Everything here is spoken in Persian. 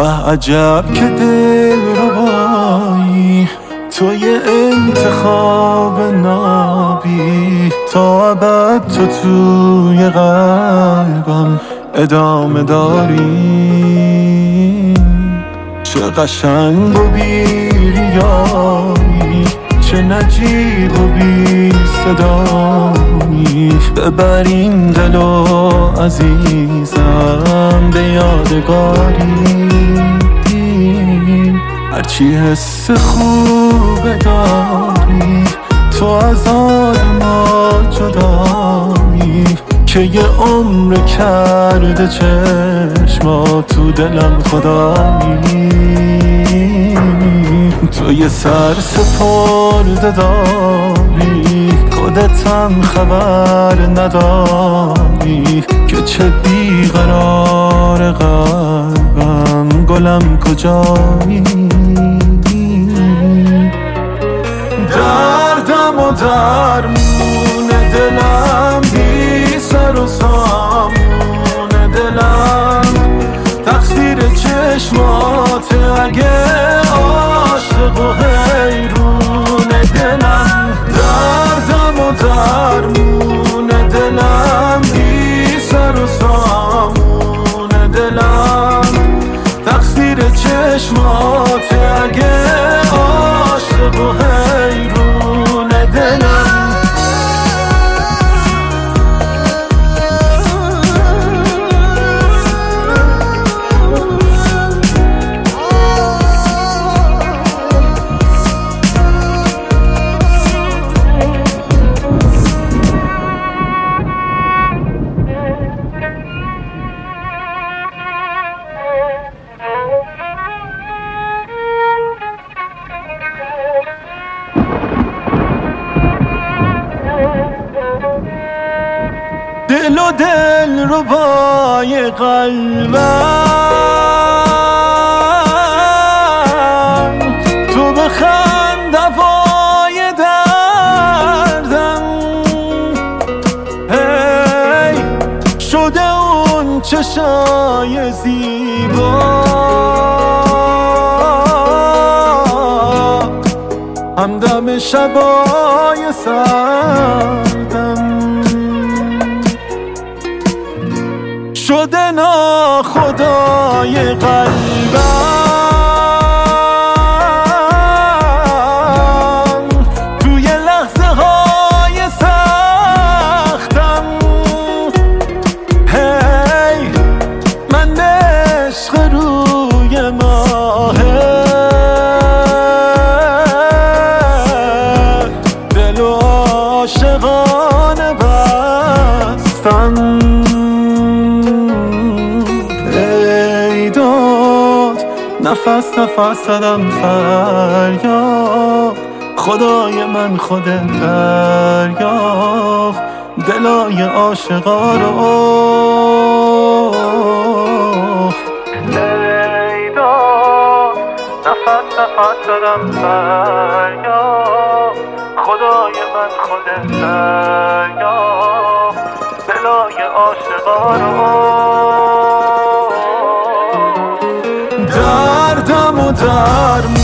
واه عجب که دل ربایی توی انتخاب نابی، تا ابد تو توی قلبم ادامه داری. چه قشنگ و بیریایی، چه نجیب و بی صدایی، ببرین دلو عزیزم به یادگاری. هرچی حس خوب داری تو از آدما جدایی، که یه عمر کرده چشما تو دلم خدایی. تو یه سر سپرده داری خودتم خبر نداری، که چه بیقرار قلبم گلم کجایی. دردم و درمون دلم بی سر و سامون دلم، تقصیر چشمات اگه عاشق و حیرون دلم. دردم و درمون دلم بی سر و سامون دلم، تقصیر چشمات اگه عاشق و حیرون دلم. دل و دل ربای قلبم، تو بخند دوای دردم. هی شده اون چشای زیبا، همدم شبای سردم. شده ناخدای قلبم، توی لحظه های سختم. هی من عشق روی ماهه، دل و عاشقانه بستم. نفس نفس زدم فریاد، خدای من خودت دریافت دلای عاشقا رو. ای داد نفس نفس زدم فریاد، خدای من خودت دریافت دلای عاشقا رو. دردم و درمون